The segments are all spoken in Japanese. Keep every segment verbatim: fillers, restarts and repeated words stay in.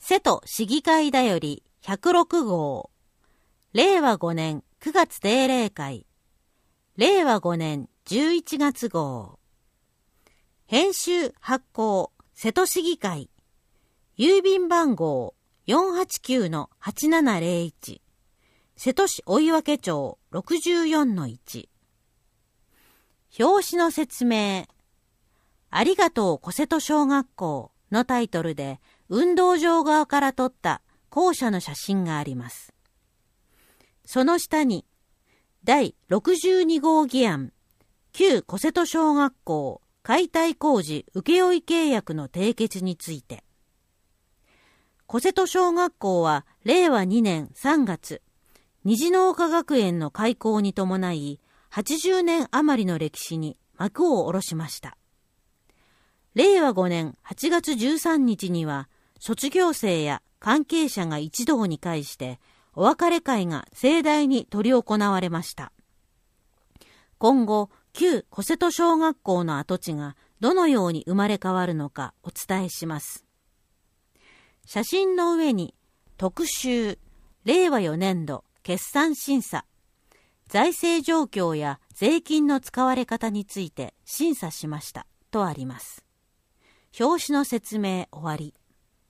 瀬戸市議会だよりひゃくろくごう、れいわごねんくがつ定例会、れいわごねんじゅういちがつごう、編集発行瀬戸市議会、郵便番号 よんはちきゅうのはちななぜろいち、瀬戸市追分町 ろくじゅうよんのいち。表紙の説明。ありがとう小瀬戸小学校のタイトルで運動場側から撮った校舎の写真があります。その下にだいろくじゅうにごう議案、旧小瀬戸小学校解体工事請負契約の締結について。小瀬戸小学校はれいわにねんさんがつ、虹の丘学園の開校に伴い、はちじゅうねん余りの歴史に幕を下ろしました。れいわごねんはちがつじゅうさんにちには、卒業生や関係者が一堂に会して、お別れ会が盛大に執り行われました。今後、旧小瀬戸小学校の跡地がどのように生まれ変わるのかお伝えします。写真の上に、特集、れいわよねんど決算審査、財政状況や税金の使われ方について審査しましたとあります。表紙の説明終わり。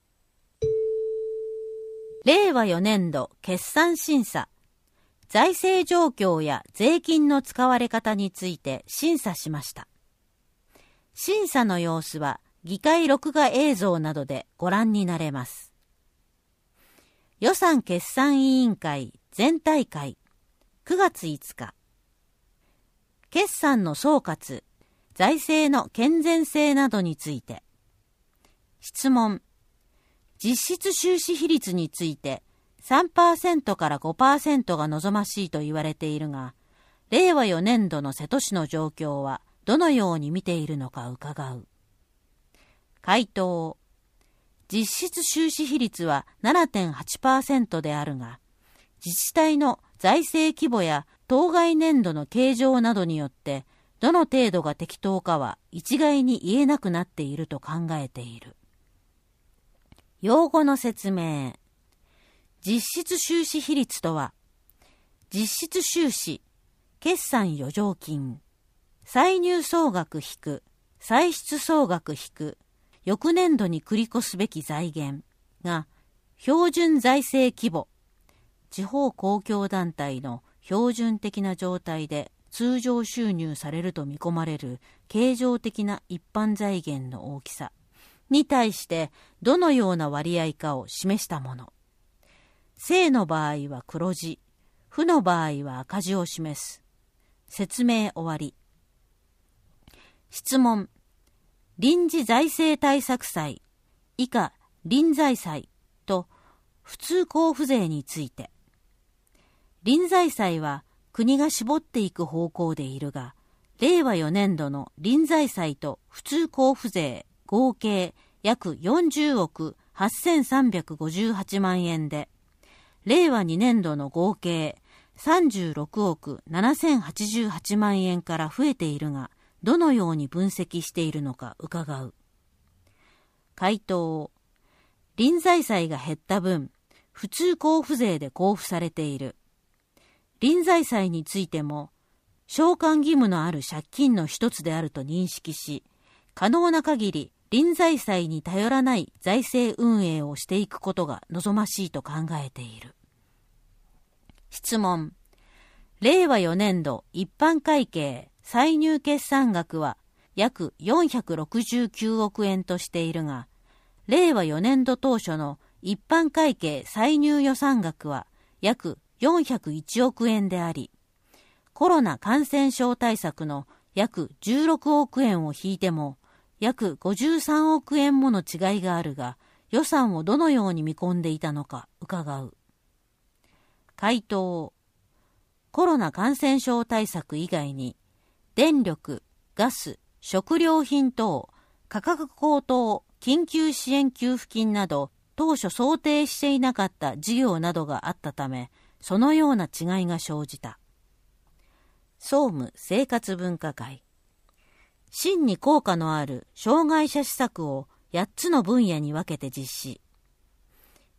れいわよねんど決算審査、財政状況や税金の使われ方について審査しました。審査の様子は議会録画映像などでご覧になれます。予算決算委員会全体会くがついつか、決算の総括、財政の健全性などについて。質問。実質収支比率について さんパーセント から ごパーセント が望ましいと言われているが、れいわよねんどの瀬戸市の状況はどのように見ているのか伺う。回答。実質収支比率は ななてんはちパーセント であるが、自治体の財政規模や当該年度の計上などによってどの程度が適当かは一概に言えなくなっていると考えている。用語の説明。実質収支比率とは、実質収支、決算余剰金、歳入総額引く、歳出総額引く、翌年度に繰り越すべき財源が標準財政規模、地方公共団体の標準的な状態で通常収入されると見込まれる経常的な一般財源の大きさに対してどのような割合かを示したもの。正の場合は黒字、負の場合は赤字を示す。説明終わり。質問。臨時財政対策債以下臨財債と普通交付税について。臨財債は国が絞っていく方向でいるが、れいわよねんどの臨財債と普通交付税合計約よんじゅうおくはっせんさんびゃくごじゅうはちまんえんで、れいわにねんどの合計さんじゅうろくおくななせんはちじゅうはちまんえんから増えているが、どのように分析しているのか伺う。回答。臨財債が減った分、普通交付税で交付されている。臨財債についても、償還義務のある借金の一つであると認識し、可能な限り臨財債に頼らない財政運営をしていくことが望ましいと考えている。質問。れいわよねんど一般会計歳入決算額は約よんひゃくろくじゅうきゅうおくえんとしているが、れいわよねんど当初の一般会計歳入予算額は約よんひゃくいちおくえんであり、コロナ感染症対策の約じゅうろくおくえんを引いても約ごじゅうさんおくえんもの違いがあるが、予算をどのように見込んでいたのか伺う。回答。コロナ感染症対策以外に、電力、ガス、食料品等、価格高騰、緊急支援給付金など、当初想定していなかった事業などがあったため、そのような違いが生じた。総務生活文化会。真に効果のある障害者施策をやっつの分野に分けて実施。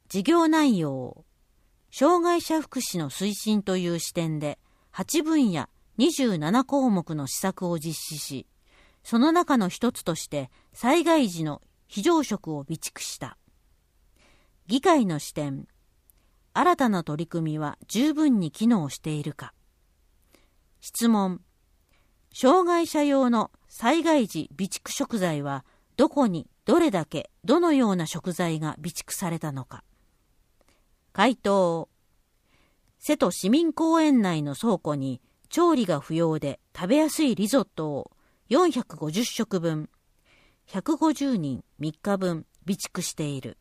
事業内容を障害者福祉の推進という視点ではちぶんやにじゅうななこうもくの施策を実施し、その中の一つとして災害時の非常食を備蓄した。議会の視点、新たな取り組みは十分に機能しているか。質問、障害者用の災害時備蓄食材はどこにどれだけどのような食材が備蓄されたのか。回答、瀬戸市民公園内の倉庫に調理が不要で食べやすいリゾットをよんひゃくごじゅっしょくぶん、ひゃくごじゅうにんみっかぶん備蓄している。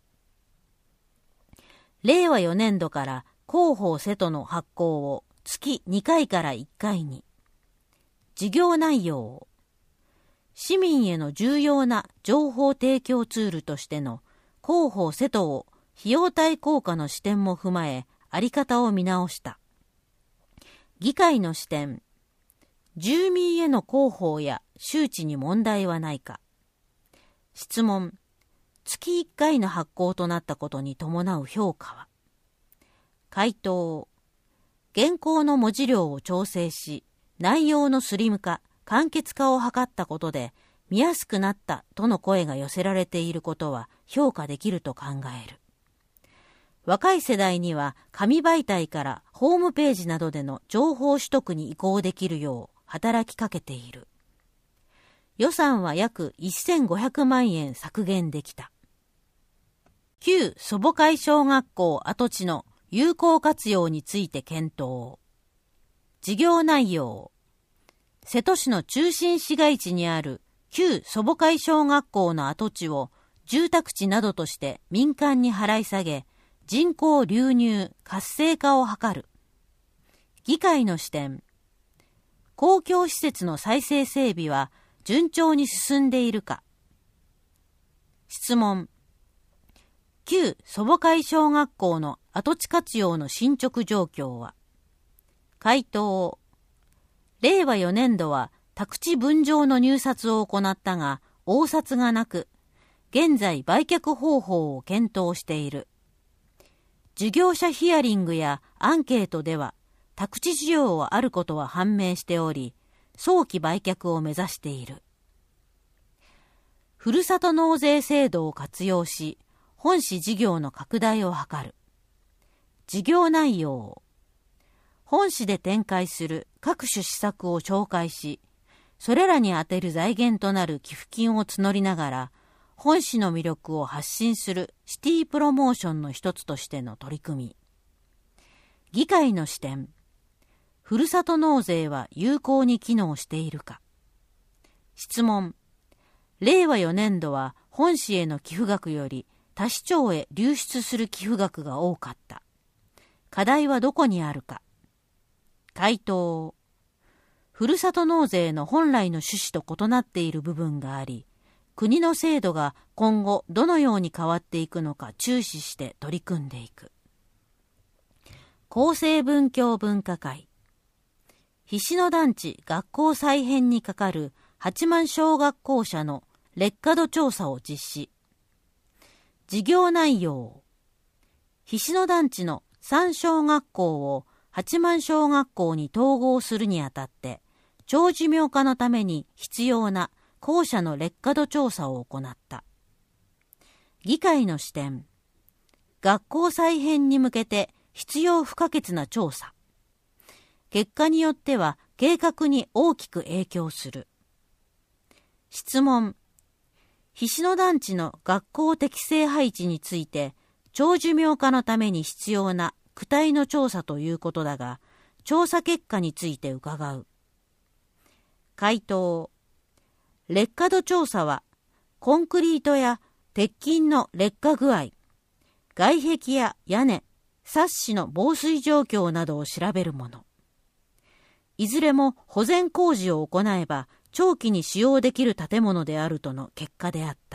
れいわよねんどから広報瀬戸の発行を月にかいからいっかいに。事業内容を市民への重要な情報提供ツールとしての広報瀬戸を費用対効果の視点も踏まえ、あり方を見直した。議会の視点、住民への広報や周知に問題はないか。質問、月いっかいの発行となったことに伴う評価は。回答、現行の文字量を調整し、内容のスリム化、簡潔化を図ったことで見やすくなったとの声が寄せられていることは評価できると考える。若い世代には紙媒体からホームページなどでの情報取得に移行できるよう働きかけている。予算は約せんごひゃくまんえん削減できた。旧祖母会小学校跡地の有効活用について検討。事業内容。瀬戸市の中心市街地にある旧祖母会小学校の跡地を住宅地などとして民間に払い下げ、人口流入活性化を図る。議会の視点。公共施設の再生整備は順調に進んでいるか。質問。旧祖母会小学校の跡地活用の進捗状況は。回答。れいわよねんどは宅地分譲の入札を行ったが応札がなく、現在売却方法を検討している。事業者ヒアリングやアンケートでは宅地需要はあることは判明しており、早期売却を目指している。ふるさと納税制度を活用し、本市事業の拡大を図る。事業内容。本市で展開する各種施策を紹介し、それらに充てる財源となる寄付金を募りながら、本市の魅力を発信するシティプロモーションの一つとしての取り組み。議会の視点。ふるさと納税は有効に機能しているか。質問。れいわよねんどは本市への寄付額より他市町へ流出する寄付額が多かった。課題はどこにあるか。回答。ふるさと納税の本来の趣旨と異なっている部分があり、国の制度が今後どのように変わっていくのか注視して取り組んでいく。厚生文教分科会。菱野団地学校再編にかかるはちまん小学校舎の劣化度調査を実施。事業内容。菱野団地のさん小学校をはちまん小学校に統合するにあたって、長寿命化のために必要な校舎の劣化度調査を行った。議会の視点。学校再編に向けて必要不可欠な調査。結果によっては計画に大きく影響する。質問。菱野団地の学校適正配置について、長寿命化のために必要な躯体の調査ということだが、調査結果について伺う。回答。劣化度調査は、コンクリートや鉄筋の劣化具合、外壁や屋根、サッシの防水状況などを調べるもの。いずれも保全工事を行えば、長期に使用できる建物であるとの結果であった。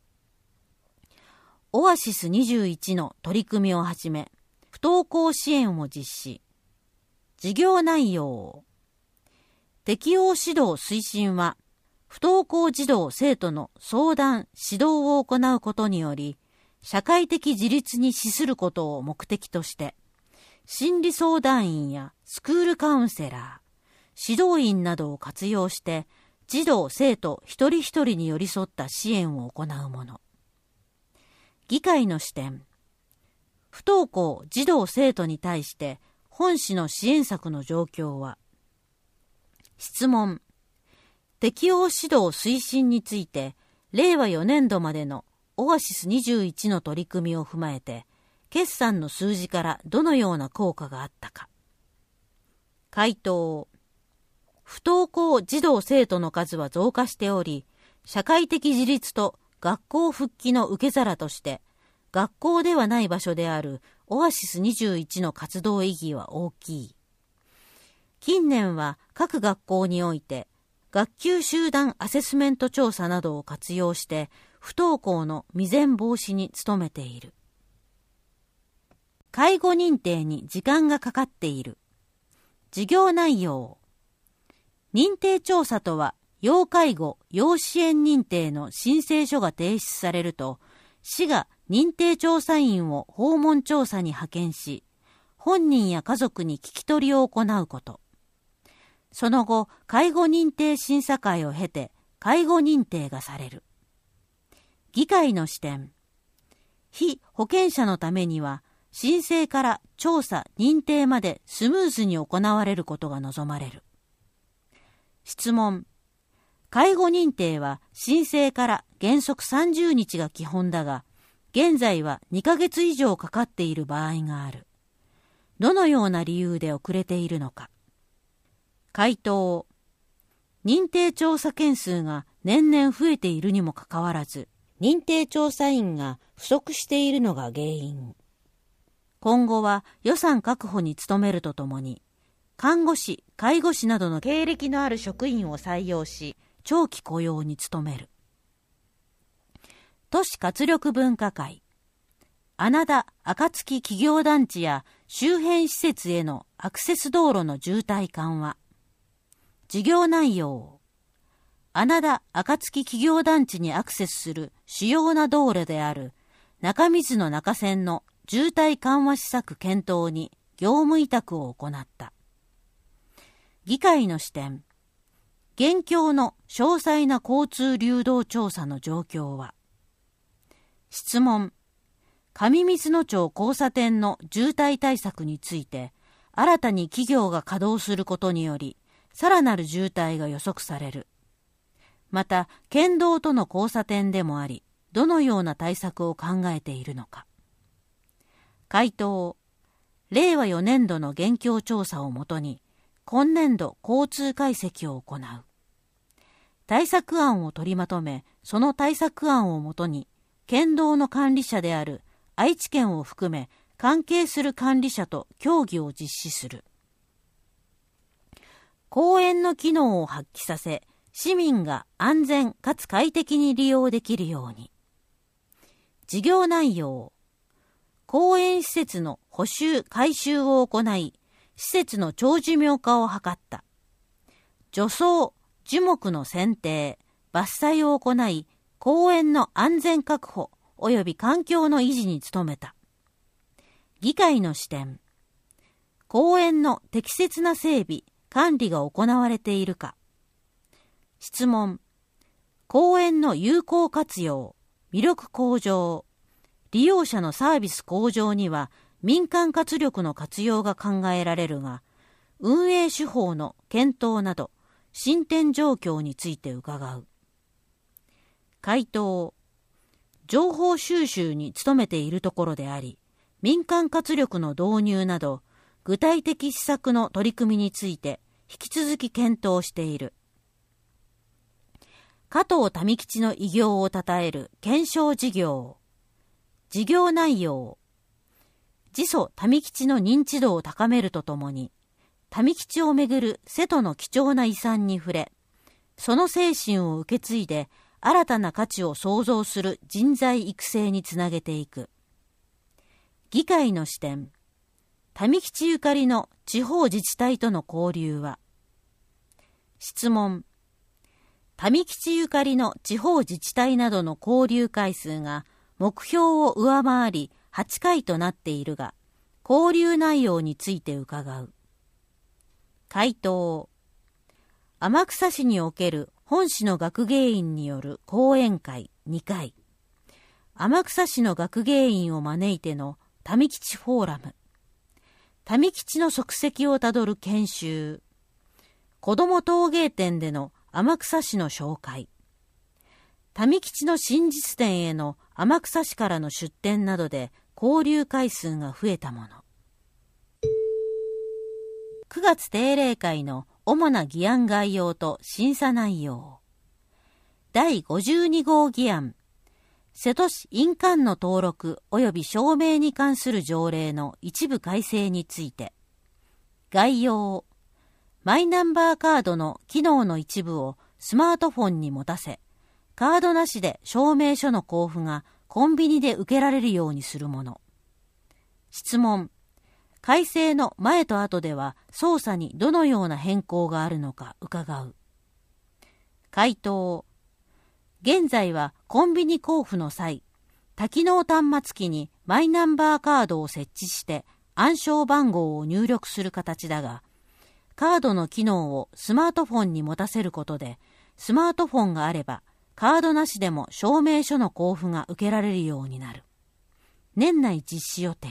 オアシスにじゅういちの取り組みをはじめ、不登校支援を実施。事業内容。適応指導推進は、不登校児童生徒の相談・指導を行うことにより、 社会的自立に資することを目的として、心理相談員やスクールカウンセラー、指導員などを活用して、児童・生徒一人一人に寄り添った支援を行うもの。議会の視点。不登校児童・生徒に対して本市の支援策の状況は。質問。適応指導推進について、れいわよねんどまでのオアシスにじゅういちの取り組みを踏まえて、決算の数字からどのような効果があったか。回答。不登校児童・生徒の数は増加しており、社会的自立と学校復帰の受け皿として、学校ではない場所であるオアシスにじゅういちの活動意義は大きい。近年は各学校において、学級集団アセスメント調査などを活用して、不登校の未然防止に努めている。介護認定に時間がかかっている。事業内容。認定調査とは、要介護・要支援認定の申請書が提出されると、市が認定調査員を訪問調査に派遣し、本人や家族に聞き取りを行うこと。その後、介護認定審査会を経て、介護認定がされる。議会の視点。被保険者のためには、申請から調査・認定までスムーズに行われることが望まれる。質問。介護認定は申請から原則さんじゅうにちが基本だが、現在はにかげつ以上かかっている場合がある。どのような理由で遅れているのか。回答。認定調査件数が年々増えているにもかかわらず、認定調査員が不足しているのが原因。今後は予算確保に努めるとともに、看護師、介護士などの経歴のある職員を採用し、長期雇用に努める。都市活力文化会。穴田暁企業団地や周辺施設へのアクセス道路の渋滞緩和。事業内容。穴田暁企業団地にアクセスする主要な道路である中水野中線の渋滞緩和施策検討に業務委託を行った。議会の視点。現況の詳細な交通流動調査の状況は。質問。上水野町交差点の渋滞対策について、新たに企業が稼働することにより、さらなる渋滞が予測される。また、県道との交差点でもあり、どのような対策を考えているのか。回答。れいわよねんどの現況調査をもとに、今年度交通解析を行う。対策案を取りまとめ、その対策案をもとに、県道の管理者である愛知県を含め、関係する管理者と協議を実施する。公園の機能を発揮させ、市民が安全かつ快適に利用できるように。事業内容。公園施設の補修・改修を行い、施設の長寿命化を図った。除草、樹木の剪定、伐採を行い、公園の安全確保及び環境の維持に努めた。議会の視点。公園の適切な整備、管理が行われているか。質問。公園の有効活用、魅力向上、利用者のサービス向上には民間活力の活用が考えられるが、運営手法の検討など、進展状況について伺う。回答。情報収集に努めているところであり、民間活力の導入など、具体的施策の取り組みについて引き続き検討している。加藤民吉の偉業をたたえる検証事業。事業内容。自祖民吉の認知度を高めるとともに、民吉をめぐる瀬戸の貴重な遺産に触れ、その精神を受け継いで新たな価値を創造する人材育成につなげていく。議会の視点。民吉ゆかりの地方自治体との交流は。質問。民吉ゆかりの地方自治体などの交流回数が目標を上回りはちかいとなっているが、交流内容について伺う。回答。天草市における本市の学芸員による講演会にかい、天草市の学芸員を招いての民吉フォーラム、民吉の足跡をたどる研修、子ども陶芸展での天草市の紹介、民吉の真実展への天草市からの出展などで交流回数が増えたもの。くがつ定例会の主な議案概要と審査内容。だいごじゅうにごう議案、瀬戸市印鑑の登録及び証明に関する条例の一部改正について。概要。マイナンバーカードの機能の一部をスマートフォンに持たせ、カードなしで証明書の交付がコンビニで受けられるようにするもの。質問。改正の前と後では操作にどのような変更があるのか伺う。回答。現在はコンビニ交付の際、多機能端末機にマイナンバーカードを設置して暗証番号を入力する形だが、カードの機能をスマートフォンに持たせることで、スマートフォンがあればカードなしでも証明書の交付が受けられるようになる。年内実施予定。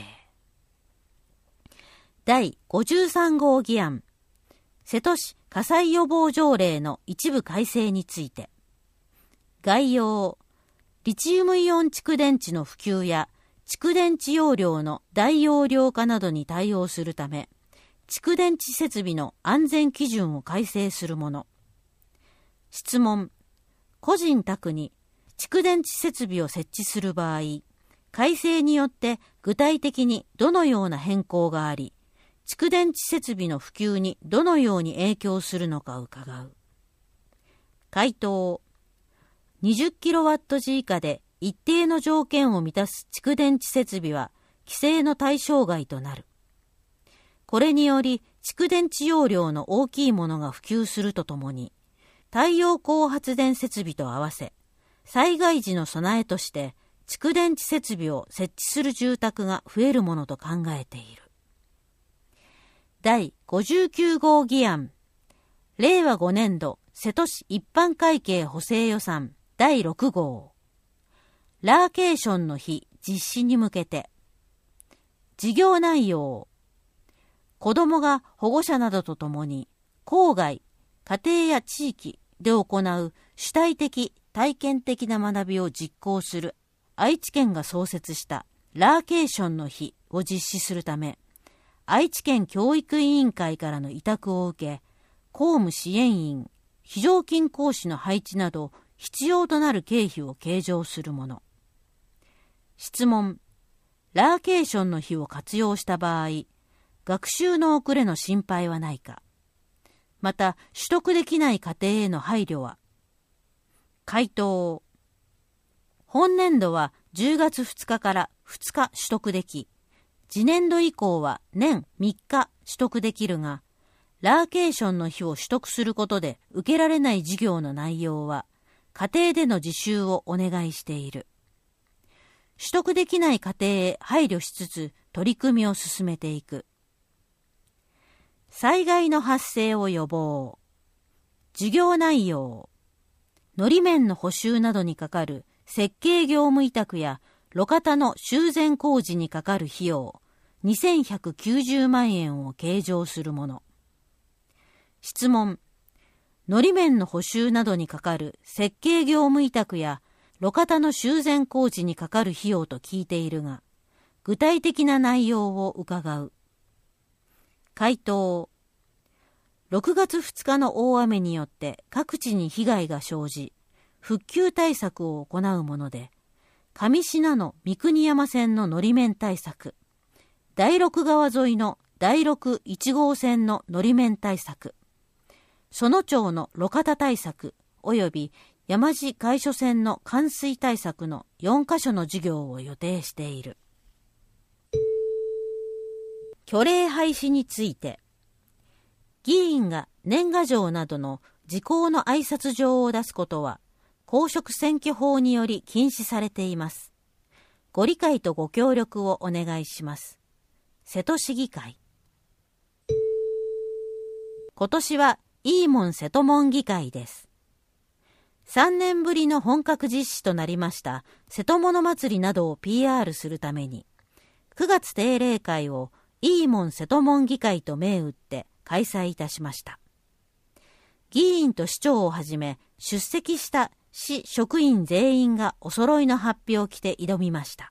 だいごじゅうさんごう議案、瀬戸市火災予防条例の一部改正について。概要。リチウムイオン蓄電池の普及や蓄電池容量の大容量化などに対応するため、蓄電池設備の安全基準を改正するもの。質問。個人宅に蓄電池設備を設置する場合、改正によって具体的にどのような変更があり、蓄電池設備の普及にどのように影響するのか伺う。回答。にじゅっキロワットじ以下で一定の条件を満たす蓄電池設備は規制の対象外となる。これにより蓄電池容量の大きいものが普及するとともに、太陽光発電設備と合わせ、災害時の備えとして蓄電池設備を設置する住宅が増えるものと考えている。だいごじゅうきゅうごう議案、れいわごねんど瀬戸市一般会計補正予算だいろくごう、ラーケーションの日実施に向けて。事業内容。子どもが保護者などとともに郊外、家庭や地域で行う主体的体験的な学びを実行する愛知県が創設したラーケーションの日を実施するため、愛知県教育委員会からの委託を受け、公務支援員、非常勤講師の配置など必要となる経費を計上するもの。質問。ラーケーションの日を活用した場合、学習の遅れの心配はないか。また、取得できない家庭への配慮は。回答。本年度はじゅうがつふつかからふつか取得でき、次年度以降は年みっか取得できるが、ラーケーションの日を取得することで受けられない事業の内容は、家庭での自習をお願いしている。取得できない家庭へ配慮しつつ取り組みを進めていく。災害の発生を予防。授業内容。のり面の補修などにかかる設計業務委託や路肩の修繕工事にかかる費用にせんひゃくきゅうじゅうまんえんを計上するもの。質問。のり面の補修などにかかる設計業務委託や路肩の修繕工事にかかる費用と聞いているが、具体的な内容を伺う。回答。ろくがつふつかの大雨によって各地に被害が生じ、復旧対策を行うもので、上信濃三国山線ののり面対策、第六川沿いの第六いちごうせんののり面対策、園町の路肩対策及び山地海所線の冠水対策のよんかしょの授業を予定している。虚礼廃止について、議員が年賀状などの時効の挨拶状を出すことは公職選挙法により禁止されています。 ご理解とご協力をお願いします。瀬戸市議会。今年はいいもん瀬戸門議会です。さんねんぶりの本格実施となりました瀬戸物祭りなどを ピーアール するために、くがつ定例会をいいもん瀬戸門議会と銘打って開催いたしました。議員と市長をはじめ出席した市職員全員がお揃いの発表を着て挑みました。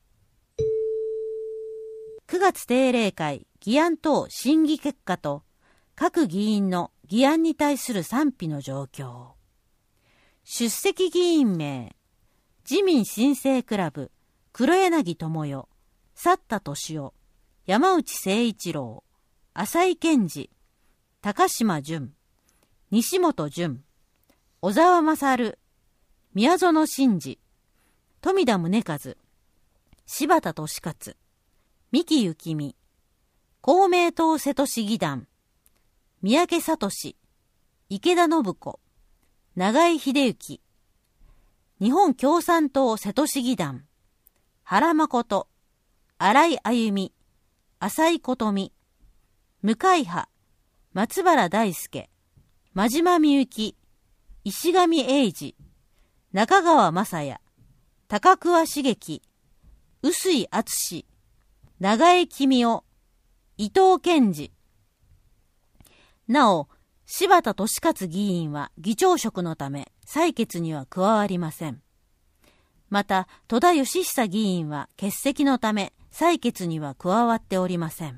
くがつ定例会議案等審議結果と各議員の議案に対する賛否の状況。出席議員名、自民新生クラブ、黒柳智代、佐田俊夫、山内誠一郎、浅井健二、高島淳、西本淳、小沢勝、宮園真司、富田宗和、柴田俊勝、三木幸美、公明党瀬戸市議団、三宅聡、池田信子、長井秀幸、日本共産党瀬戸市議団、原誠、新井歩、浅井琴美、向派、松原大輔、真島みゆき、石上英二、中川雅也、高桑茂樹、臼井敦、長江公夫、伊藤健二。なお、柴田俊勝議員は議長職のため採決には加わりません。また、戸田義久議員は欠席のため採決には加わっておりません。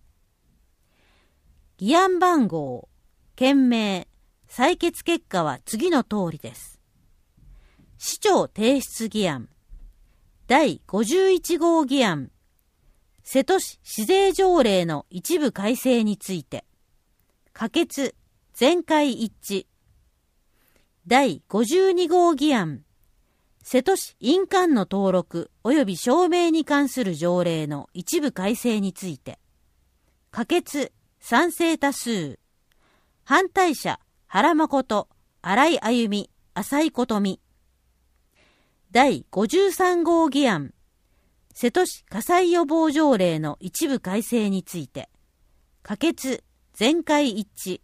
議案番号、件名、採決結果は次の通りです。市長提出議案、だいごじゅういち号議案、瀬戸市市税条例の一部改正について、可決、全会一致。だいごじゅうに号議案、瀬戸市印鑑の登録及び証明に関する条例の一部改正について、可決、賛成多数。反対者、原誠、新井歩、浅井琴美。だいごじゅうさん号議案、瀬戸市火災予防条例の一部改正について、可決、全会一致。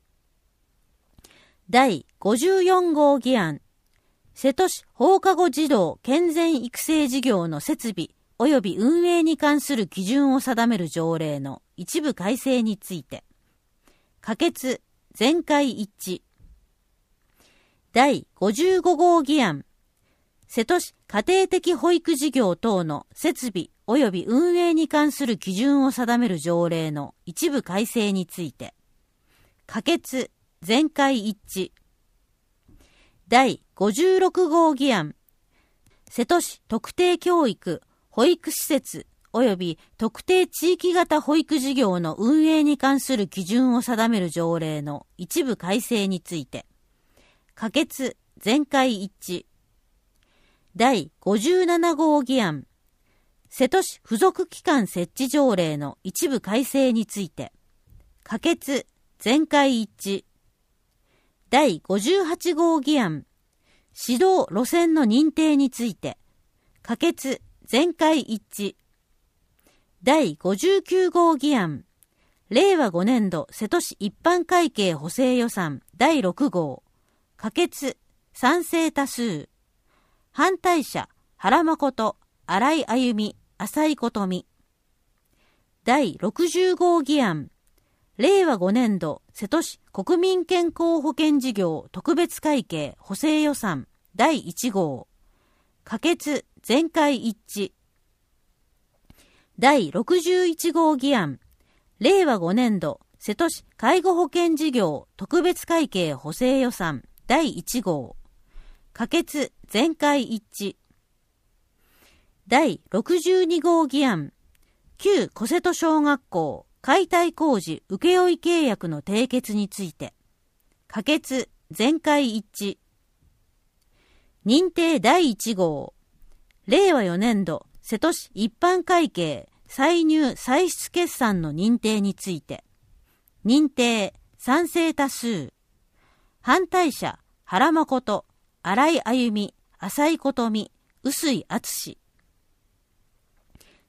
だいごじゅうよん号議案、瀬戸市放課後児童健全育成事業の設備及び運営に関する基準を定める条例の一部改正について、可決、全会一致。だいごじゅうご号議案、瀬戸市家庭的保育事業等の設備及び運営に関する基準を定める条例の一部改正について、可決、全会一致。だいごじゅうろく号議案、瀬戸市特定教育、保育施設及び特定地域型保育事業の運営に関する基準を定める条例の一部改正について、可決、全会一致。だいごじゅうなな号議案、瀬戸市付属機関設置条例の一部改正について、可決、全会一致。だいごじゅうはち号議案、指導路線の認定について、可決、全会一致。だいごじゅうきゅう号議案、令和ご年度瀬戸市一般会計補正予算だいろく号、可決、賛成多数。反対者、原誠、新井歩、浅井琴美。だいろくじゅう号議案、令和ご年度瀬戸市国民健康保険事業特別会計補正予算だいいち号、可決、全会一致。だいろくじゅういち号議案、令和ご年度瀬戸市介護保険事業特別会計補正予算だいいち号、可決、全会一致。だいろくじゅうに号議案、旧小瀬戸小学校解体工事請負契約の締結について、可決、全会一致。認定だいいち号、令和よ年度瀬戸市一般会計歳入歳出決算の認定について、認定、賛成多数。反対者、原誠、新井歩、浅井琴美、臼井敦。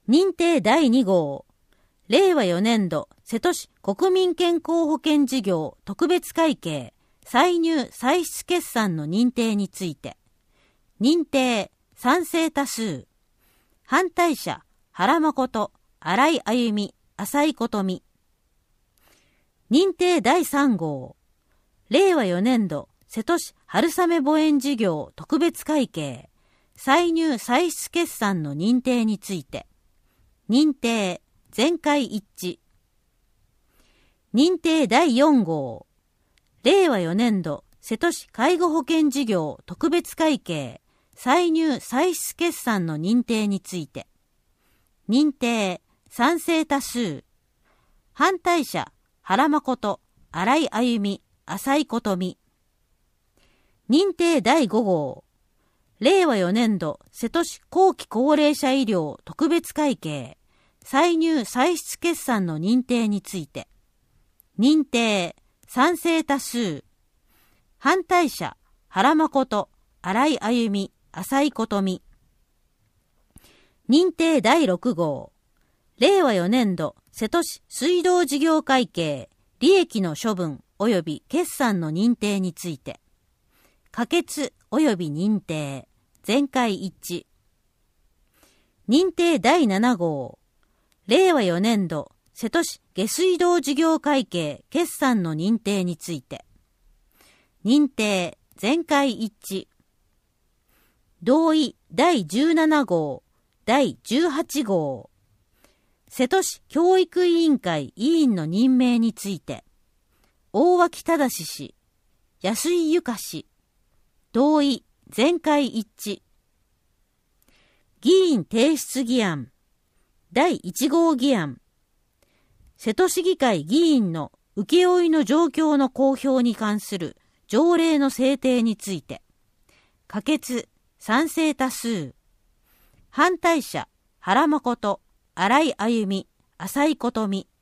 認定だいに号、れいわよねんど瀬戸市国民健康保険事業特別会計歳入歳出決算の認定について、認定賛成多数、反対者原誠、新井あゆみ、浅井琴美。認定だいさん号、れいわよねんど瀬戸市春雨墓園事業特別会計歳入歳出決算の認定について、認定全会一致。認定だいよん号、れいわよねんど瀬戸市介護保険事業特別会計歳入歳出決算の認定について、認定賛成多数、反対者原誠、新井あゆみ、浅井琴美。認定だいご号、れいわよねんど瀬戸市後期高齢者医療特別会計歳入歳出決算の認定について、認定賛成多数、反対者原誠、新井あゆみ、浅井琴美。認定だいろく号、れいわよねんど瀬戸市水道事業会計利益の処分及び決算の認定について、可決及び認定全会一致。認定だいなな号、れいわよねんど瀬戸市下水道事業会計決算の認定について、認定全会一致。同意だいじゅうなな号、だいじゅうはち号、瀬戸市教育委員会委員の任命について、大脇忠氏、安井由香氏、同意全会一致。議員提出議案だいいち号議案、瀬戸市議会議員の請負の状況の公表に関する条例の制定について、可決賛成多数、反対者原誠、新井あゆみ、浅井琴美。